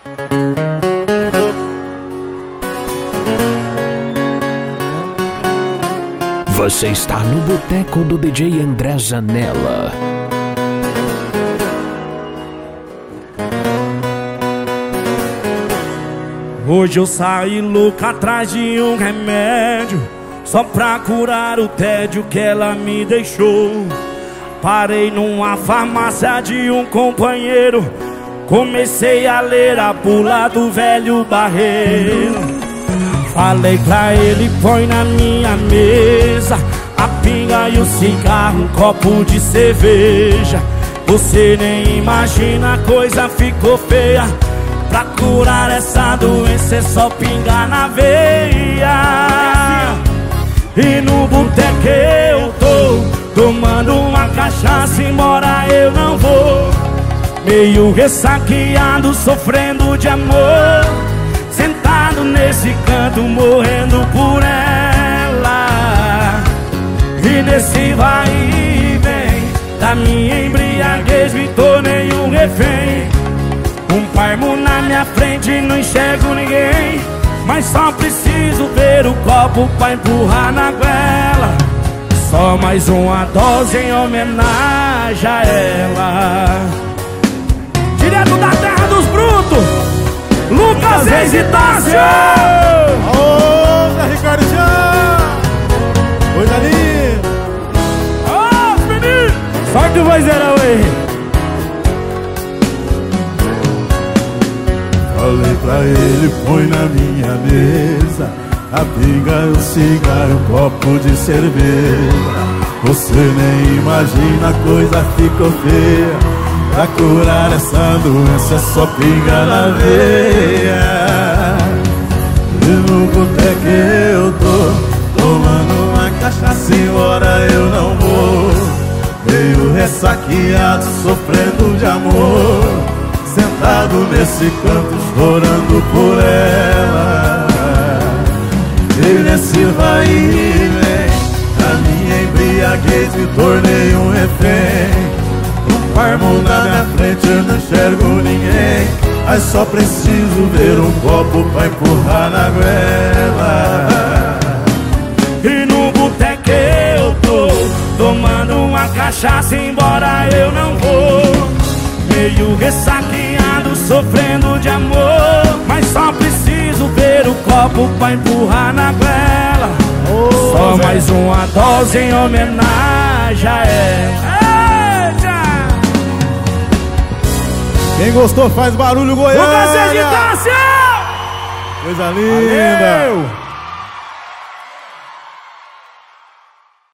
Você está no boteco do DJ André Zanella. Hoje eu saí louco atrás de um remédio, só pra curar o tédio que ela me deixou. Parei numa farmácia de um companheiro, comecei a ler a bula do velho barreiro. Falei pra ele, põe na minha mesa a pinga e o cigarro, um copo de cerveja. Você nem imagina, a coisa ficou feia. Pra curar essa doença é só pingar na veia. E no boteco eu tô tomando uma cachaça, embora eu não vou. Meio ressaqueado, sofrendo de amor, sentado nesse canto, morrendo por ela. E nesse vai e vem da minha embriaguez me tornei um refém. Um parmo na minha frente, não enxergo ninguém, mas só preciso ver o copo pra empurrar na goela. Só mais uma dose em homenagem a ela. Direto da terra dos brutos, Lucas Hesitácio! Ô, Zé Ricardo já! Coisa linda! Ô, menino! Sorte o vozeirão aí! Falei pra ele, põe na minha mesa a pinga, o cigarro, um copo de cerveja. Você nem imagina, a coisa ficou feia. Pra curar essa doença é só pinga na veia. E no boteco eu tô tomando uma cachaça, embora eu não vou. Meio ressaqueado, sofrendo de amor, sentado nesse canto, chorando por ela. E nesse vai e vem, a minha embriaguez me tornei um refém. Um parmo na minha frente, eu não enxergo ninguém, mas só preciso ver um copo pra empurrar na goela. E no boteco eu tô tomando uma cachaça, embora eu não vou. Meio ressaqueado, sofrendo de amor, mas só preciso ver o copo pra empurrar na goela. Só mais uma dose em homenagem a ela. Eita! Quem gostou faz barulho, Goiânia! Lucas Hesitácio! Coisa linda! Valeu!